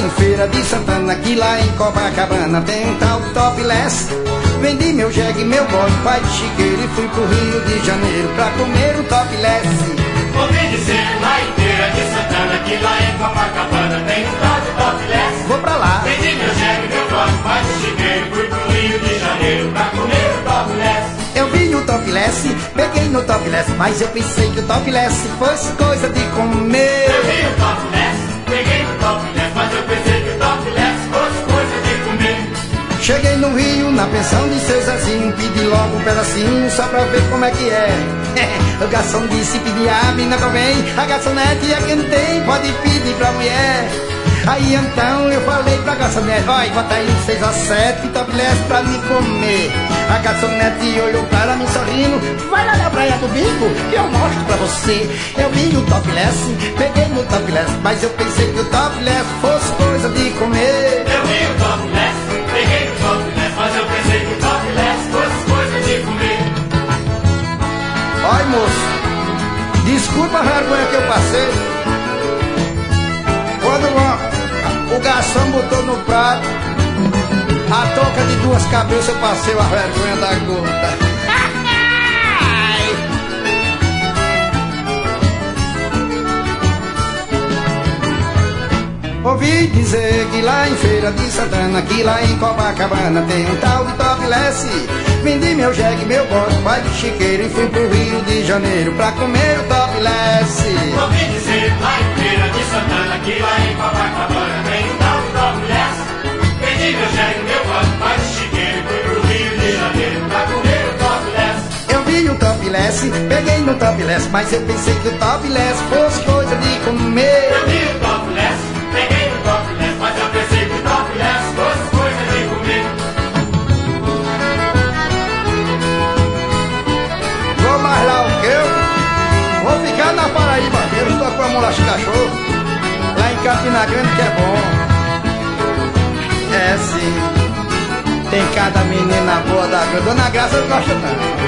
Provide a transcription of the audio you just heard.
em Feira de Santana, que lá em Copacabana tem um tal de topless. Vendi meu jegue, meu bode, pai de chiqueiro, e fui pro Rio de Janeiro pra comer um topless. Ouvi dizer lá em Feira de Santana, que lá em Copacabana tem um tal de topless. Vou pra lá. Vendi meu jegue, meu bode, pai de chiqueiro, fui pro Rio de Janeiro pra comer um topless. Eu vi o topless, peguei no topless, mas eu pensei que o topless fosse coisa de comer. Eu vi o topless, peguei no topless, mas eu pensei que o topless fosse coisa de comer. Cheguei no Rio, na pensão de seu Zezinho, pedi logo um pedacinho só pra ver como é que é. O garçom disse, pedi a mina convém, a garçonete é quem tem, pode pedir pra mulher. Aí então eu falei pra garçonete, olha, bota aí 6 ou 7 topless pra me comer. A garçonete olhou para mim sorrindo, vai lá na praia do Bico que eu mostro pra você. Eu vi o topless, peguei no topless, mas eu pensei que o topless fosse coisa de comer. Eu vi o topless, peguei no topless, mas eu pensei que o topless fosse coisa de comer. Olha, moço, desculpa a vergonha que eu passei. Quando o garçom botou no prato a touca de 2 cabeças, eu passei a vergonha da gota. Ouvi dizer que lá em Feira de Santana, que lá em Copacabana tem um tal de topless. Vendi meu jegue, meu bode, pai de chiqueiro, e fui pro Rio de Janeiro pra comer o topless. Ouvi dizer lá em Feira de Santana, que lá em Copacabana tem um tal de topless. Vendi meu jegue, meu bode, pai de chiqueiro, e fui pro Rio de Janeiro pra comer o topless. Eu vi o topless, peguei no topless, mas eu pensei que o topless fosse coisa de comer. Eu vi o topless, peguei no topless, mas eu pensei que o topless fosse coisa de comer. Vou mais lá o que eu? Vou ficar na Paraíba mesmo, tô com a mula de cachorro. Lá em Campina Grande que é bom. É sim. Tem cada menina boa da Dona Graça não gosta não.